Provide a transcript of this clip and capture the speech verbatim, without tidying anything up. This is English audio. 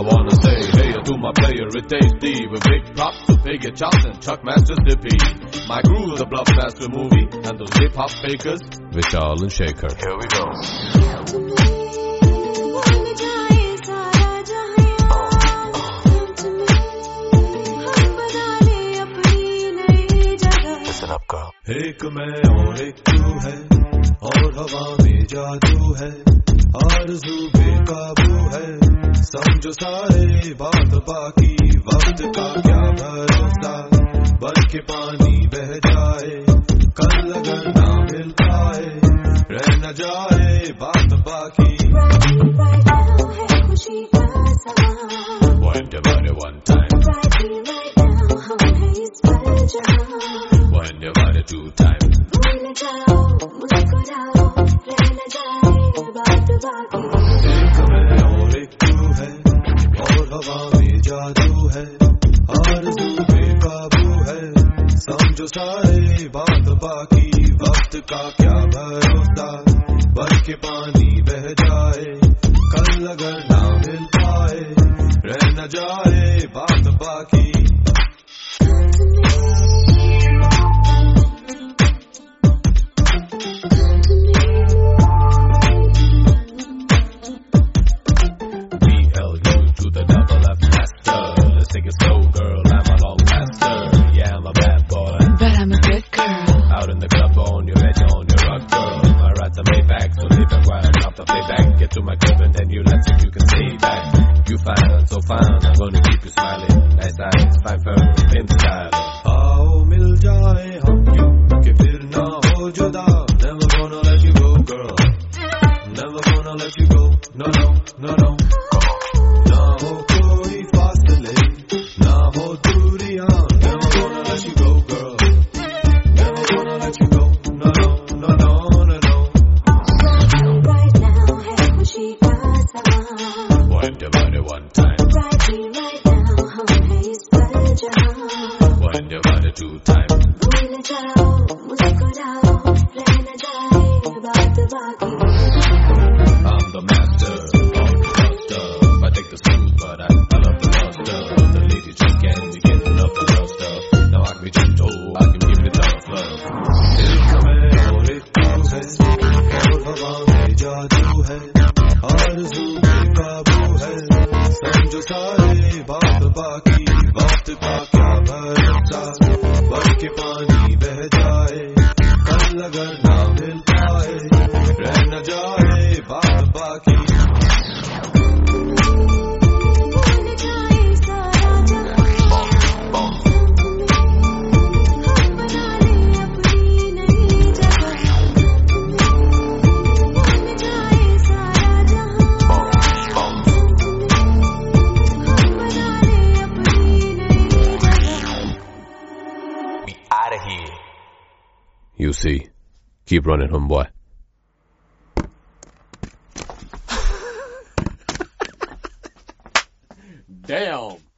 wanna say hey to my player, it tasty with big props to Piggy Chops and Chuck Master Dippy. My crew is a Bluff Master movie, and those hip hop fakers, Vishal and Shaker. Here we go. एक मैं और एक तू है और हवा में जादू है आरज़ू बेकाबू है समझो सारे बात बाकी वक्त का क्या भरोसा बन के पानी बह जाए कल अगर ना मिल पाए रह न जाए बात बाकी One divided one time, one divided two times. एक मैं और एक तू है और हवा में जादू है आरज़ू बेकाबू है समझो सारे बात बाकी वक्त का क्या भरोसा बन के पानी बह जाए कल अगर ना मिल पाए रह न जाए बात बाकी Take it slow, girl, I'm a long master. Yeah, I'm a bad boy, but I'm a good girl. Out in the club, on your edge, on your rock, girl. I ride the Maybach, so leave it while I drop the playback. Get to my crib and then you let's see if you can stay back. You fine, so fine, I'm gonna keep you smiling. Nice eyes, fine fur, in style. आओ मिल जाए हम यूं कि फिर ना हो जुदा. Never gonna let you go, girl. Never gonna let you go. No, no, no, no. ना हो कोई फासले, ना हो दूरियां. Never gonna let you go, girl. Never gonna let you go. No, no, no, no, no, no. Right now है खुशी का समा. One divided one time, Right here, right now हम हैं इस पल जहां. one divided two times. भूल जाओ, मुस्कुराओ, रह न जाए बात बाकी. I'm the master of the stuff. I take the smooth, but I, I love the rough stuff. The lady chick and you get enough of rough stuff. Now I can be gentle, I can give it tough love. एक मैं और एक तू है और हवा में जादू है आरज़ू बेकाबू है समझो सारे बात बाकी वक्त का क्या भरोसा बन के पानी बह जाए कल अगर ना मिल पाए रह न जाए बात बाकी Out of here. You see, keep running, homeboy. Damn.